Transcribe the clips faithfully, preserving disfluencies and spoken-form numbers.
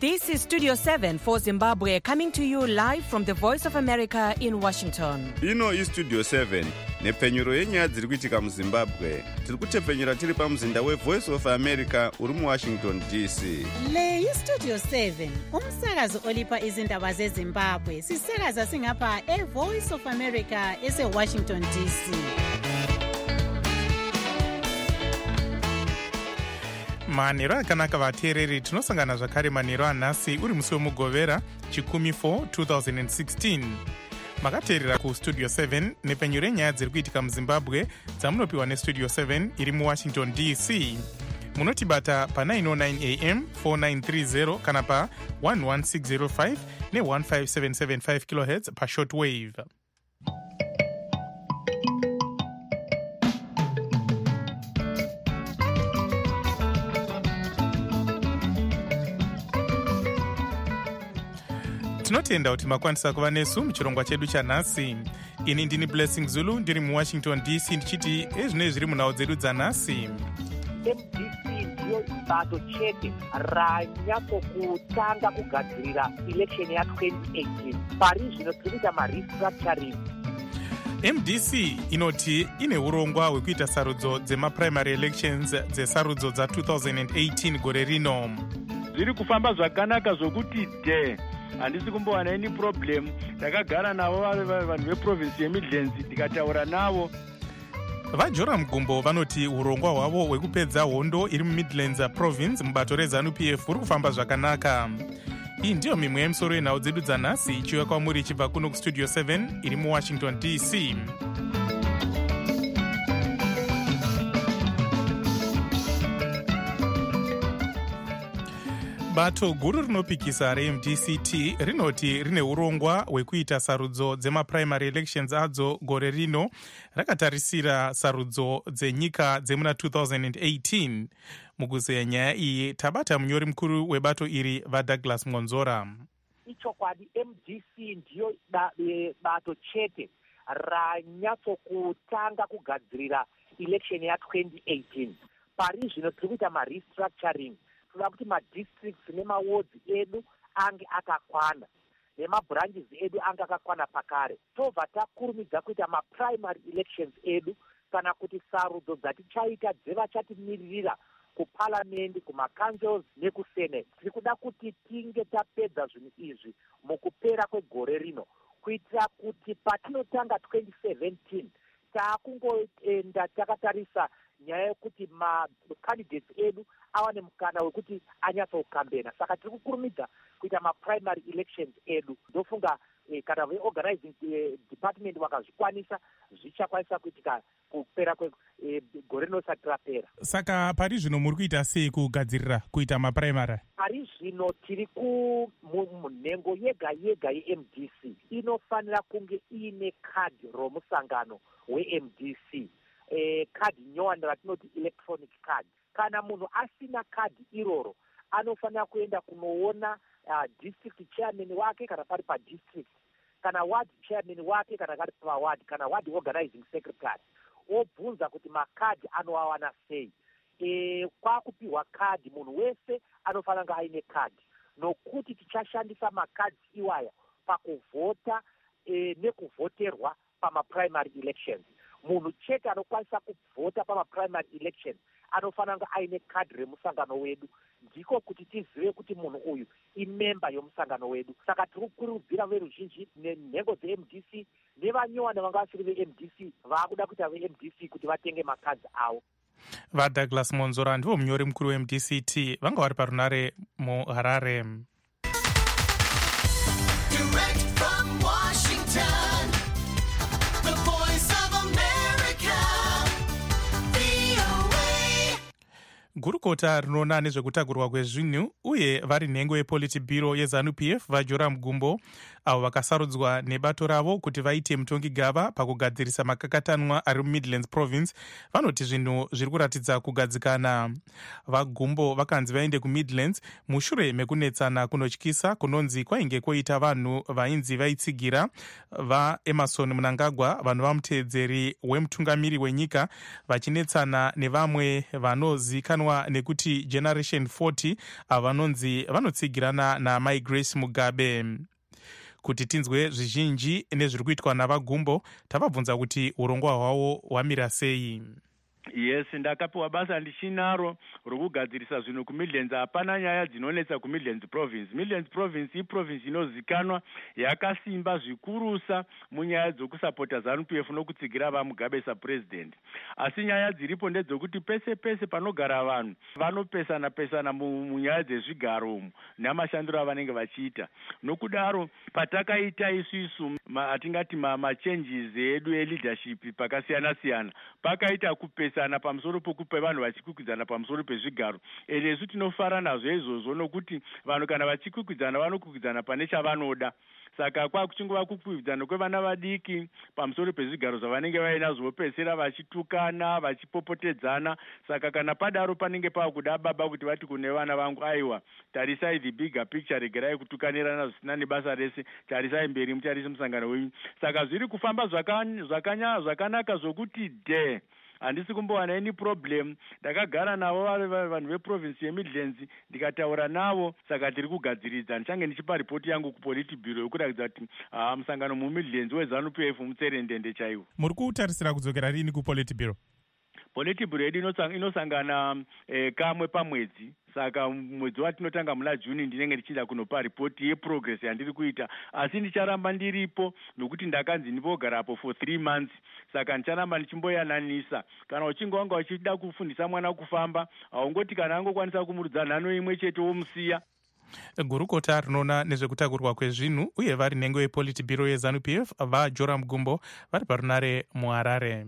This is Studio seven for Zimbabwe, coming to you live from the Voice of America in Washington. Ino is Studio seven, nepfenyuro yenyaya dziri kuitika muZimbabwe. Tiri kutepfenyura tiri pamuzinda weVoice of America uri muWashington D C. Le yi Studio seven, umsakazo olipa izindaba zeZimbabwe. Sisakaza singapha eVoice of America eseWashington D C. manheru akanaka vateereri, tinosangana zvakare manheru anhasi uri musi wemugovera chikumi four twenty sixteen. makateerera kustudio seven nepfenyuro yenyaya dziri kuitika muzimbabwe dzamunopiwa nestudio seven iri muwashington D C. munotibata pa nine oh nine a m four nine three zero kana pa one one six zero five ne one five seven seven five kilohertz pa shortwave. tinotenda kuti makwanisa kuva nesu muchirongwa chedu chanhasi. ini ndini Blessing Zulu ndiri muwashington D C ndichiti ezvinoi zviri munhau dzedu dzanhasi. M D C ndiyo bato chete ranyatsokutanga kugadzirira election ya twenty eighteen. Pari zvino tiri kuita marestructuring. M D C inoti ine urongwa hwekuita sarudzo dzemaprimary elections dzesarudzo dza twenty eighteen gore rino. zviri kufamba zvakanaka zvokuti de handisi kumbowana any problem. ndakagara navo vanhu veprovinsi yeMidlands ndikataura navo. vaJoram Gumbo vanoti urongwa hwavo hwekupedza hondo iri muMidlands province mubato reZANU P F uri kufamba zvakanaka. iyi ndiyo mimwe yemisoro yenhau dzedu dzanhasi ichiuya kwamuri ichibva kuno kustudio seven iri muWashington D C. bato guru rinopikisa reM D C T rinoti rine urongwa hwekuita sarudzo dzemaprimary elections adzo gore rino, rakatarisira sarudzo dzenyika dzemuna twenty eighteen. mukuzeya nyaya iyi tabata munyori mukuru webato iri vaDouglas Ngonzora. ichokwadi M D C ndiyo da, e, bato chete ranyatsokutanga kugadzirira election ya twenty eighteen. pari zvino tiri kuita marestructuring. toda kuti madistricts nemawards edu ange akakwana nemabranches edu ange akakwana pakare. tobva takurumidza kuita maprimary elections edu kana kuti sarudzo dzatichaita dzevachatimiririra kuparliament, kumaCouncils nekusenate. tiri kuda kuti tinge tapedza zvinhu izvi mukupera kwegore rino kuitira kuti patinotanga twenty seventeen taakungoenda takatarisa nyaya yekuti macandidates edu awane mukana wekuti anyatsokambena. saka tiri kukurumidza kuita maprimary elections edu. ndofunga eh, kana veorganizing eh, department vakazvikwanisa zvichakwanisa kuitika kupera kwegore rinosati rapera. saka pari zvino muri kuita sei kugadzirira kuita maprimary? pari zvino tiri kumunhengo yega yega yeM D C inofanira kunge iine kadhi romusangano weM D C. Eh, kadhi nyowani ratinoti electronic card. kana munhu asina kadhi iroro anofanira kuenda kunoona uh, district chairman wake kana pari padistrict, kana ward chairman wake kana pari paward, kana ward organizing secretary, obvunza kuti makadhi anoawana sei. e, kwakupiwa kadhi munhu wese anofanira kunge aine kadhi, nokuti tichashandisa makadhi iwaya pakuvhota e, nekuvhoterwa pamaprimary elections. munhu chete anokwanisa kuvhota pamaprimary elections anofanira kunge aine kadhi remusangano wedu, ndiko kuti tizive kuti munhu uyu imemba yomusangano wedu. saka tiri kukurudzira veruzhinji nenhengo dzeM D C nevanyowani vanga vasiri veM D C vaakuda kuita veM D C kuti vatenge makadhi avo. vaDouglas Ngonzora ndivo munyori mukuru weM D C T vanga vari parunare muHarare. Direct from Washington, the Voice of America, V O A. gurukota rinoona nezvekutagurwa kwezvinhu uye vari nhengo yepolitibhiro yeZANU P F vaJoram Gumbo avo vakasarudzwa nebato ravo kuti vaite mutongigava pakugadzirisa makakatanwa ari mumidlands province vanoti zvinhu zviri kuratidza kugadzikana. Vagumbo vakanzi vaende kumidlands mushure mekunetsana kunotyisa kunonzi kwainge kwoita vanhu vainzi vaitsigira vaEmerson Mnangagwa, vanhu vamuteedzeri wemutungamiri wenyika, vachinetsana nevamwe vanozikanwa nekuti generation forty avo vanonzi vanotsigirana naMai Grace Mugabe. Kuti tinzwe zvizhinji nezviri kuitwa navagumbo, tavabvunza kuti urongwa hwavo hwamira sei. Yes, ndakapiwa basa ndichinaro rokugadzirisa zvinhu kuMidlands. Hapana nyaya dzinonetsa kuMidlands province. Midlands province iprovince inozikanwa yakasimba zvikurusa munyaya dzokusapota ZANU P F nokutsigira vaMugabe sapresident. Asi nyaya dziripo ndedzokuti pese pese panogara vanhu vanopesana pesana munyaya dzezvigaro umu namashandiro avanenge vachiita. Nokudaro patakaita isusu atingati machanges edu eleadership pakasiyana siyana, pakaita kupesa sana pamusoro pokupa vanhu vachikwikwidzaana pamusoro pezvigaro. Enesu tinofara nazvo izvozvo nokuti vanhu kana vachikwikwidzaana vanokwikwidzaana pane chavanoda. Saka kwakuchingova kukwikwidzana kwevana vadiki pamusoro pezvigaro zvavanenge vainazvo vopedzisira vachitukana vachipopotedzana. Saka kana padaro panenge pakuda baba kuti vati kune vana vangu, aiwa tarisai the bigger picture, regerai kutukanirana zvisina nebasa rese, tarisai mberi mutarise musangano wenyu. Saka zviri kufamba zvakanya zvakanaka zvokuti de handisi kumbowana any problem. Ndakagara navo vanhu veprovince yeMidlands ndikataura navo, saka tiri kugadziridza. Ndichange ndichipa ripoti yangu kupoliti bureau yokuratidza kuti ah, musangano muMidlands weZANU P F mutserendende chaiwo. Muri kutarisira kudzokera rini kupoliti bureau? Politi bureau inosangana eh, kamwe pamwedzi. Saka mwedzi watinotanga muna Juni ndinenge ndichida kunopa ripoti yeprogress yandiri kuita, asi ndicharamba ndiripo nokuti ndakanzi ndivogarapo for three months. Saka ndicharamba ndichimboyananisa. Kana uchinge wanga uchida kufundisa mwana kufamba, haungoti kana angokwanisa kumurudza nhano imwe chete womusiya. Gurukota rinoona nezvekutakurwa kwezvinhu uye vari nhengo yepoliti bureau yeZANU P F vaJoram Gumbo vari parunare muHarare.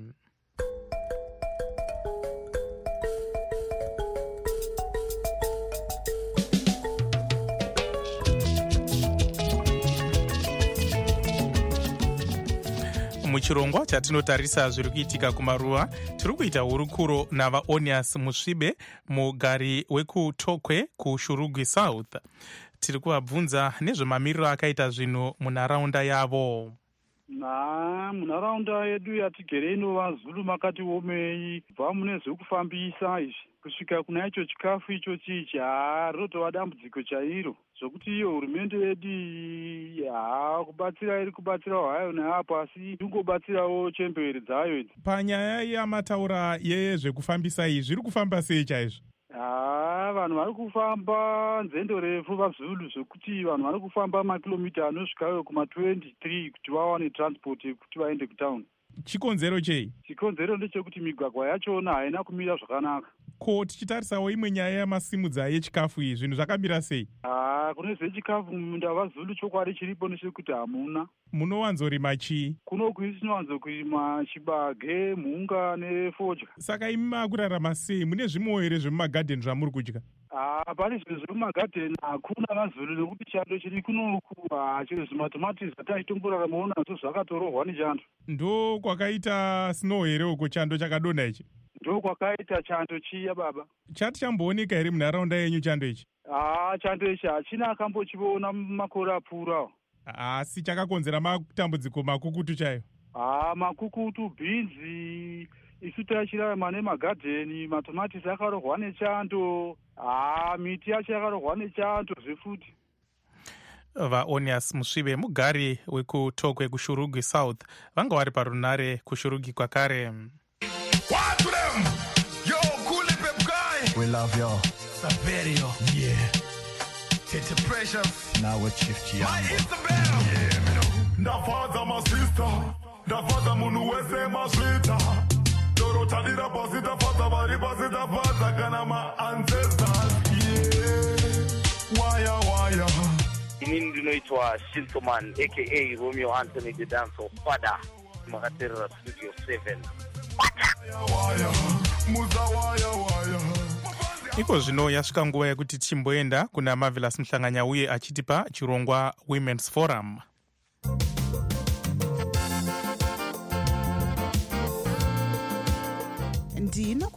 Muchirongwa chatinotarisa zviri kuitika kumaruwa, tiri kuita hurukuro navaONIAS Musvibe, mugari wekuTokwe kuShurugwi South. Tiri kuvabvunza nezvemamiriro akaita zvinhu munharaunda yavo. Na munharaunda yedu yatigere inova Zulu makati omei, bva mune zvekufambisa izvi kusvika kuna icho chikafu icho chichi, haa rinotova dambudziko chairo zvokuti iyo hurumende yedu haa kubatsira iri kubatsira hayo neapo, asi ingobatsirawo chembere dzayo idzi. Panyaya yamataura yezvekufambisa izvi zviri kufamba sei chaizvo? Haa, vanhu vari kufamba nzendo refu vaZulu zvokuti vanhu vari kufamba makilomita anosvikayo kuma twenty-three kuti vawane transport yekuti vaende kutown. Chikonzero chei? Chikonzero ndechekuti migwagwa yachona haina kumira zvakanaka. Ko tichitarisawo imwe nyaya yamasimudza yechikafu iyi, zvinhu zvakamira sei? Haa, kune zvechikafu mumunda vaZulu chokwadi chiripo nechekuti hamuna. Munowanzorima chii? Kunoku tinowanzokurima chibage, mhunga nefodya. Saka imi makurarama sei? Mune zvimwewo here zvemumagadheni zvamuri kudya? Haa, pane zvinhu zvemumagadheni hakuna vaZulu nekuti chando chiri kunoku chero zvimatomatisi ataitomboraramawo nazvo zvakatorohwa nechando. Ndo kwakaita snow here uko chando chakadonha ichi? Ndo kwakaita chando chiya baba. Chati chambooneka here munharaunda yenyu chando ichi? Haa, chando ichi hachina akambochiona makore apfuura. Asi chakakonzera matambudziko makukutu chayo? Haa, makukutu, bhinzi, isu taichirarama nemagadheni, matomatisi akarohwa nechando. Haa, miti yacho yakarohwa nechando zvefuti. VaONIAS Musvibe, mugari wekuTokwe kuShurugwi South, vanga vari parunare kuShurugwi kwakare. What to them? Yo, cool pep guy. We love you. Saverio. Yeah. Tete Precious. Now with Chief My Chiambo. Isabel. Yeah, me know. Ndafaza my sister. Ndafaza munu wese masvita. Dorota dira pasita faza vari pasita faza kana ma ancestors. Yeah. Waya waya. Inini ndinoitwa Shintoman aka Romeo Anthony the Dancer Father makaterera Studio seven. Waya muza waya waya. Iko zvino yasvika nguva yekuti timboenda kuna Marvelous Muhlanganya uye achitipa chirongwa Women's Forum.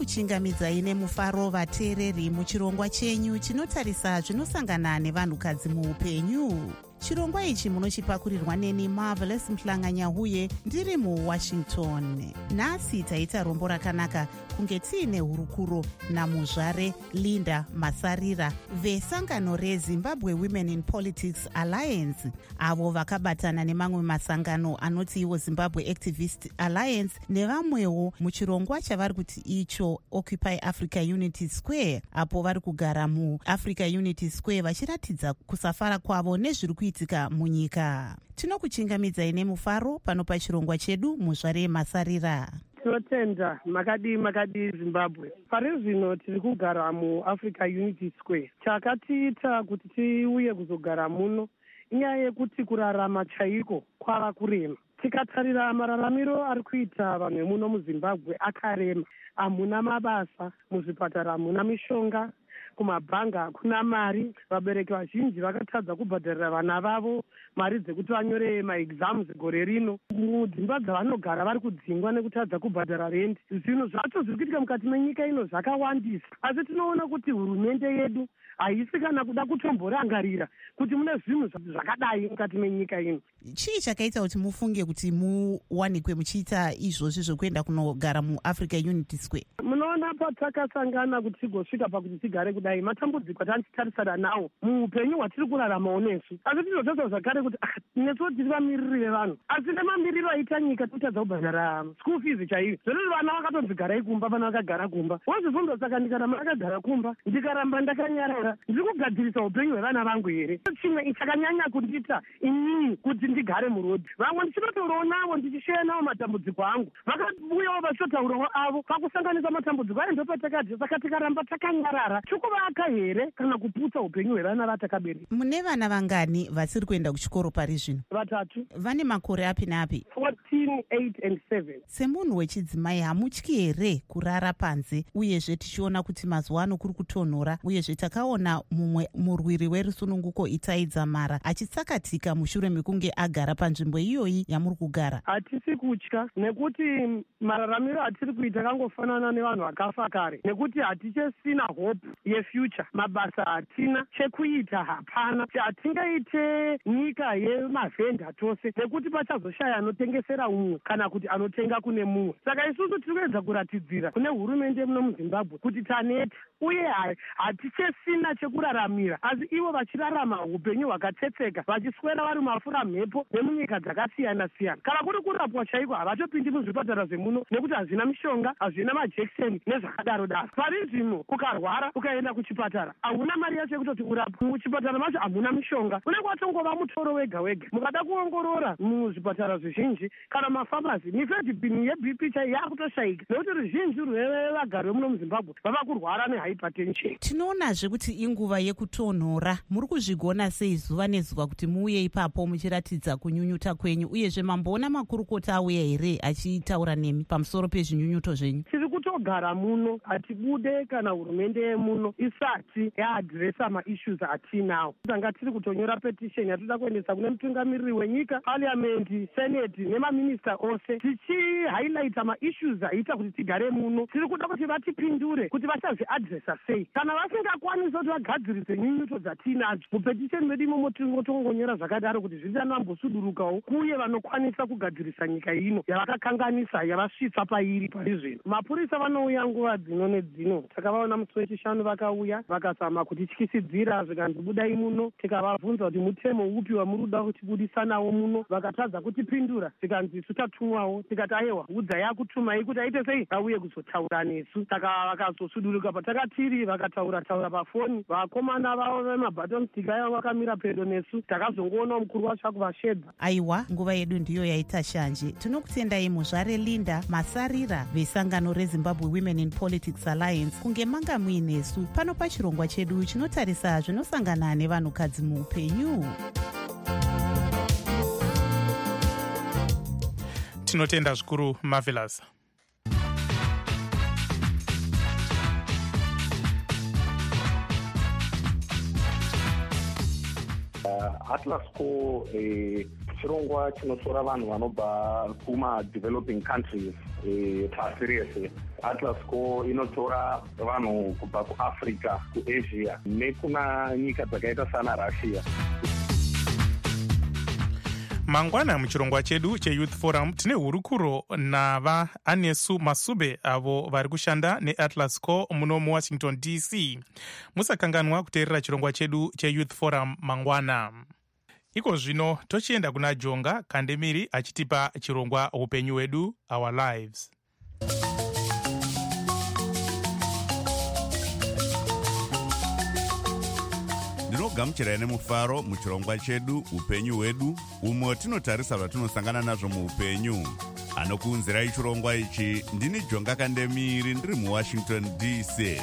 tinokuchingamidzai nemufaro vateereri muchirongwa chenyu chinotarisa zvinosangana nevanhukadzi muupenyu. Chirongwa ichi munochipakurirwa neni Marvelous Mhlanganyahuye ndiri muWashington. Nhasi taita rombo rakanaka kunge tiine hurukuro namuzvare Linda Masarira vesangano reZimbabwe Women in Politics Alliance, avo vakabatana nemamwe masangano anoti iwo Zimbabwe Activist Alliance nevamwewo muchirongwa chavari kuti icho Occupy Africa Unity Square, apo vari kugara muAfrica Unity Square vachiratidza kusafara kwavo nezviri kuitika munyika. Tinokuchingamidzai nemufaro pano pachirongwa chedu muzvare Masarira. Tinotenda makadi makadi Zimbabwe. Pari zvino tiri kugara muAfrica Unity Square. Chakatiita kuti tiuye kuzogara muno inyaya yekuti kurarama chaiko kwava kurema. Tikatarira mararamiro ari kuita vanhu vemuno muZimbabwe akarema. Hamuna mabasa, muzvipatara hamuna mishonga, kumabhanga hakuna mari. Vabereki vazhinji vakatadza kubhadharira vana vavo mari dzekuti vanyore maexams gore rino. Mudzimba dzavanogara vari kudzingwa nekutadza kubhadhara rendi. Zvinhu zvacho zviri kuitika mukati menyika ino zvakawandisa, asi tinoona kuti hurumende yedu haisi kana kuda kutomborangarira kuti mune zvinhu zvakadai mukati menyika ino. Chii chakaita kuti mufunge kuti muwanikwe muchiita izvozvi zvokuenda kunogara muAfrica Unity Square? Munoona patakasangana kuti tigosvika pakuti tigare kudai, matambudziko atatarisana nawo muupenyu hwatiri kuraramawo nesu. Asi tinotarisa zvakare kuti nesuwo tiri vamiriri vevanhu, asi nemamiriro aita nyika tinotadza kubhadhara school fees chaiyo. Zvino vana vakatonzi garai kumba, vana vakagara kumba. Wazvifunga saka ndikaramba akagara kumba, ndikaramba ndakanyarara, ndiri kugadzirisa upenyu hwevana vangu here? Chimwe chakanyanya kundita inini kuti ndigare murodhi. Vamwe ndichinotorawo navo ndichisheya navo matambudziko angu, vakauyawo vachitotaurawo avo pakusanganisa matambudziko ayo. Ndopatakati saka tikaramba takanyarara chokuvaka here kana kuputsa upenyu hwevana vatakabereka. Mune vana vangani vasiri kuenda kuchikoro pari zvino? Vatatu. Vane makore api napi? fourteen, eight and seven. Semunhu wechidzimai hamutyi here kurara panze, uyezve tichiona kuti mazuva ano kuri kutonhora, uyezve takaona mumwe murwiri werusununguko Itaidza Mara achitsakatika mushure mekunge agara panzvimbo iyoyi yamuri kugara? Hatisi kutya, nekuti mararamiro atiri kuita kangofanana nevanhu vakafa kare, nekuti hatichesina hope yefuture. Mabasa hatina, chekuita hapana, hatingaite nyika yemavhenda tose, nekuti pachazoshaya anotengesera umwe kana kuti anotenga kune mumwe. Saka isusu tiri kuedza kuratidzira kune hurumende muno muZimbabwe kuti taneta, uye hatichesina chekuraramira, asi ivo vachirarama upenyu hwakatsetseka, vachiswera vari mafura mhepo nemunyika dzakasiyana siyana. Kana kuri kurapwa chaiko havatopindi muzvipatara zvemuno nekuti hazvina mishonga, hazvina majekiseni nezvakadaro daro. Pari zvino ukarwara ukaenda kuchipatara hauna mari yacho yekutoti urapwe. Muchipatara macho hamuna mishonga, unenge watongova mutoro wega wega. Mukada kuongorora muzvipatara zvizhinji kana mafamasi, mifedhibhini yeB P chaiyo yakutoshayika nekuti ruzhinji rwevagari vemuno muZimbabwe vava kurwara nehypertension. Tinoonazve kuti inguva yekutonhora. Muri kuzvigona sei zuva nezuva kuti muuye ipapo muchiratidza kunyunyuta kwenyu, uyezve mamboona makurukota auya here achitaura nemi pamusoro pezvinyunyuto zvenyu? Tiri kutogara muno, hatibude kana hurumende yemuno isati yaadhiresa maissues atinawo. Tanga tiri kutonyora petition yatoda kuendesa kune mutungamiriri wenyika, parliamendi, seneti nemaminista ose, tichihighlighta maissues aita kuti tigare muno. Tiri kuda kuti vatipindure kuti vachazviadhiresa sei. Kana vasingakwanisa kuti vagadzirise nyunyuto dzatinadzo, mupetition medu imomo tingotongonyora zvakadaro kuti zvichanambosudurukawo kuye vanokwanisa kugadzirisa nyika ino yavakakanganisa, yavasvitsa pairi pari zvino. Mapurisa vanouya nguva dzino nedzino, takavaona musi wechishanu vakauya vakazama kutityisidzira zvikanzi budai muno. Tikavabvunza kuti mutemo upi wamuri kuda kutibudisa nawo muno, vakatadza kutipindura zvikanzi tutatumwawo. Tikati aiwa, hudza yakutumai kuti aite sei, auye kuzotaura nesu. Saka vakazosuduruka patakatiri, vakataura taura pafoni. Vakomana vavo vemabhaton stick aya vakamira pedo nesu, takazongoona mukuru wacho akuvashedza. Aiwa, nguva yedu ndiyo yaita shanje. Tinokutendai muzvare Linda Masarira vesangano reZimbabwe Women in Politics Alliance kunge manga muinesu pano pachirongwa chedu chinotarisa zvinosangana nevanhukadzi muupenyu. Tinotenda zvikuru Marvelous. Uh, Atlas Co uh, chirongwa chinotora vanhu vanobva kuma-developing countries pasi rese. Atlas Co inotora vanhu kubva kuafrica, kuasia nekuna nyika dzakaita sana Russia. Mangwana muchirongwa chedu cheYouth Forum tine hurukuro nava Anesu Masube avo vari kushanda neAtlas Co muno muWashington D C. Musakanganwa kuteerera chirongwa chedu cheYouth Forum mangwana. Iko zvino tochienda kuna Jonga Kandemiri achitipa chirongwa upenyu wedu, Our Lives. ndinogamuchirai nemufaro muchirongwa chedu upenyu hwedu, umwe tinotarisa zvatinosangana nazvo muupenyu. Anokuunzirai chirongwa ichi ndini Jonga Kandemiri ndiri muWashington D C.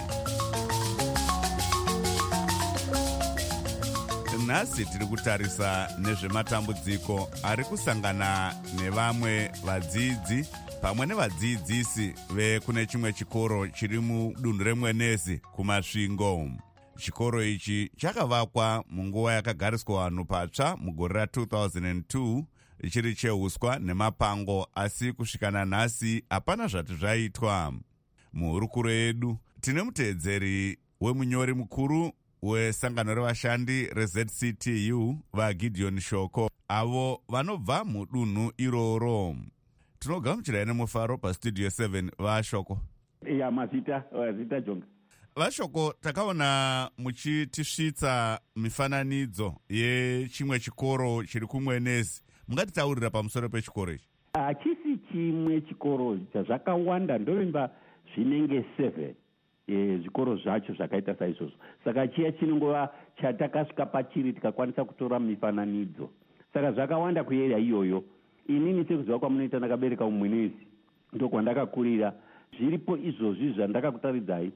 Nhasi tiri kutarisa nezvematambudziko ari kusangana nevamwe vadzidzi pamwe nevadzidzisi vekune chimwe chikoro chiri mudunhu reMwenezi kumasvingo. Chikoro ichi chakavakwa munguva yakagariswa vanhu patsva mugore ra two thousand two chiri cheuswa nemapango, asi kusvika nanhasi hapana zvati zvaitwa. Muhurukuro yedu tine muteedzeri wemunyori mukuru wesangano revashandi reZ C T U vaGideon Shoko, avo vanobva mudunhu iroro. Tinogamuchirai nemufaro pastudio seven vaShoko. Ya mazita mazita Jonga. Vashoko, takaona muchitisvitsa mifananidzo yechimwe chikoro chiri kuMwenezi. Mungatitaurira pamusoro pechikoro ichi? Hachisi chimwe chikoro, zvakawanda, ndovimba zvinenge seven e, zvikoro zvacho zvakaita saizvozvo. Saka chiya chinongova chatakasvika pachiri tikakwanisa kutora mifananidzo. Saka zvakawanda kuyeria iyoyo. Inini sekuziva kwamunoita ndakabereka muMwenezi, ndokwandakakurira. Zviripo izvozvi zvandakakutaridzai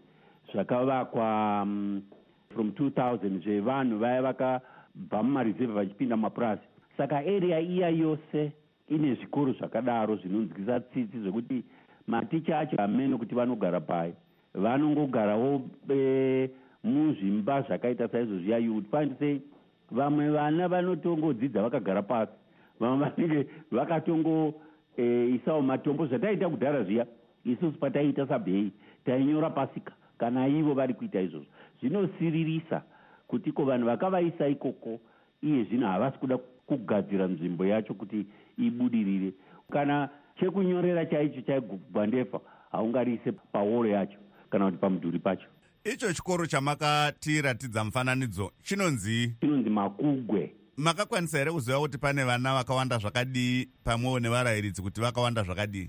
zvakavakwa um, from two thousand zvevanhu vaya vakabva mumareserve vachipinda mumapurazi. Saka area iya yose ine zvikoro zvakadaro zvinonzwisa tsitsi zvekuti maticha acho hamene kuti vanogara pai, vanongogarawo e, muzvimba zvakaita saizvozvi. You would find say vamwe vana vanotongodzidza vakagara pasi, vamwe vanenge vakatongo e, isawo matombo zvataita kudhara zviya. Isusu pataiita sabhei tainyora pasika kana ivo vari kuita izvozvo. Zvinosiririsa kuti ko vanhu vakavaisa ikoko iye zvino havasi kuda kugadzira nzvimbo yacho kuti ibudirire. Kana chekunyorera chaicho chaigwandefa haungariise paworo yacho kana kuti pamudhuri pacho. Icho chikoro chamakatiratidza mufananidzo chinonzi chinonzi Makugwe. Makakwanisa here kuziva kuti pane vana vakawanda zvakadii pamwewo nevarayiridzi kuti vakawanda zvakadii?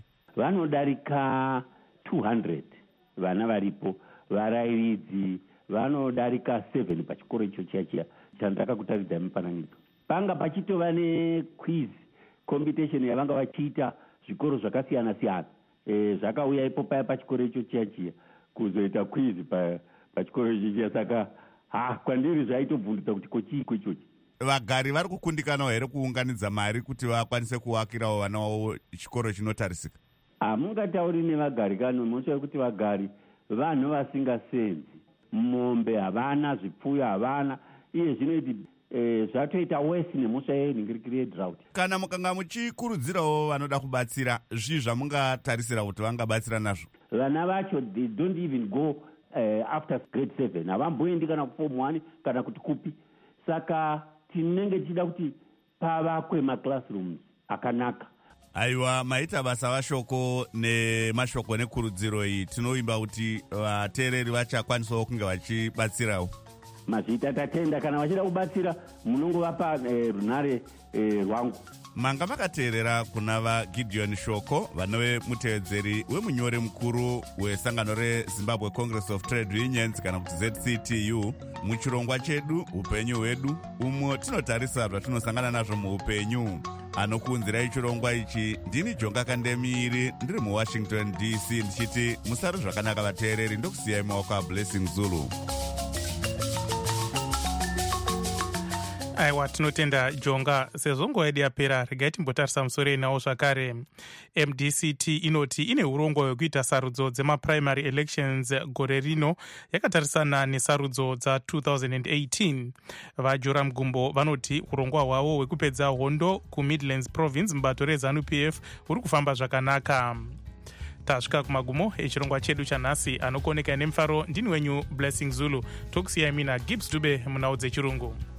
Vanodarika two hundred vana varipo. Varayiridzi vanodarika seven pachikoro icho chiya chiya chandakakutaridza mufananidzo. Panga pachitova nequiz competition yavanga vachiita zvikoro zvakasiyana siyana. E, zvakauya ipo paya pachikoro icho chiya chiya kuzoita quiz pa pachikoro icho chiya. Saka ha kwandiri zvaitobvundisa kuti kochiiko ichochi. Vagari vari kukundikanawo here kuunganidza mari kuti vakwanise kuakirawo vana vavo chikoro chinotarisika? Hamungatauri nevagari kano, munotaura kuti vagari vanhu vasingasenzi. Mombe havana, zvipfuyo havana. Iye zvinoiti e, zvatoita wesi nemusha yenhingirikiri yedrought. Kana mukanga muchikurudzirawo vanoda kubatsira, zvii zvamungatarisira kuti vangabatsira nazvo? Vana vacho they don't even go uh, after grade seven. Havamboendi kana kuform one kana kuti kupi. Saka tinenge tichida kuti pavakwe maclassrooms akanaka. Aiwa, maita basa vaShoko nemashoko nekurudziro iyi. Tinoimba kuti vateereri vachakwanisawo kunge vachibatsirawo. Mazita tatenda kana vachida kubatsira munongovapa eh, runare eh, rwangu. Manga makateerera kuna vaGideon Shoko, vanove muteedzeri wemunyori mukuru wesangano reZimbabwe Congress of Trade Unions kana kuti Z C T U muchirongwa chedu upenyu hwedu, umwe tinotarisa zvatinosangana nazvo muupenyu. Anokuunzirai chirongwa ichi ndini Jonga Kandemiri ndiri muWashington D C ndichiti musari zvakanaka vateereri, ndokusiyai maoko aBlessing Zulu. aiwa tinotenda jonga. Sezvo nguva yedu yapera, regai timbotarisa musoro inawo zvakare. M D C T inoti ine urongwa hwekuita sarudzo dzemaprimary elections gore rino yakatarisana nesarudzo dza two thousand eighteen. VaJoram Gumbo vanoti urongwa hwavo hwekupedza hondo kuMidlands province mubato reZANU P F huri kufamba zvakanaka. Tasvika kumagumo echirongwa chedu chanhasi. Anokoneka nemufaro ndini wenyu Blessing Zulu. Tokusiyai mina Gibbs Dube munhau dzechirungu.